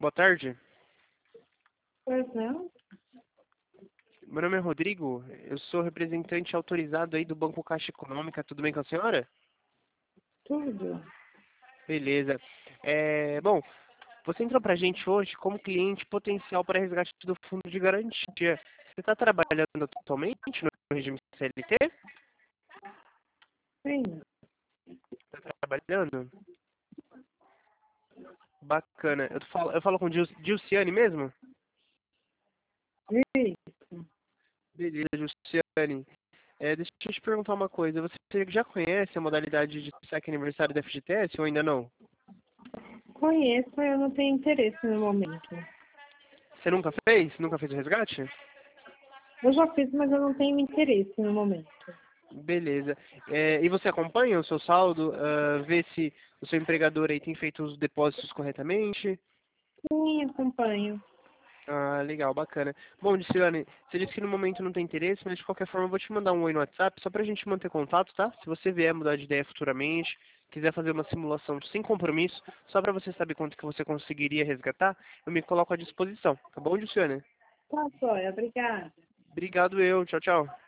Boa tarde. Pois não? Meu nome é Rodrigo. Eu sou representante autorizado aí do Banco Caixa Econômica. Tudo bem com a senhora? Tudo. Beleza. Bom, você entrou pra gente hoje como cliente potencial para resgate do fundo de garantia. Você está trabalhando atualmente no regime CLT? Sim. Está trabalhando? Bacana. Eu falo com Dilciane mesmo? Isso. Beleza, Dilciane. Deixa eu te perguntar uma coisa. Você já conhece a modalidade de saque aniversário da FGTS ou ainda não? Conheço, mas eu não tenho interesse no momento. Você nunca fez? Nunca fez o resgate? Eu já fiz, mas eu não tenho interesse no momento. Beleza. E você acompanha o seu saldo? Vê se o seu empregador aí tem feito os depósitos corretamente? Sim, acompanho. Ah, legal, bacana. Bom, Diciane, você disse que no momento não tem interesse, mas de qualquer forma eu vou te mandar um oi no WhatsApp só pra gente manter contato, tá? Se você vier mudar de ideia futuramente, quiser fazer uma simulação sem compromisso, só pra você saber quanto que você conseguiria resgatar, eu me coloco à disposição, tá bom, Diciane? Tá, joia. Obrigada. Obrigado eu, tchau, tchau.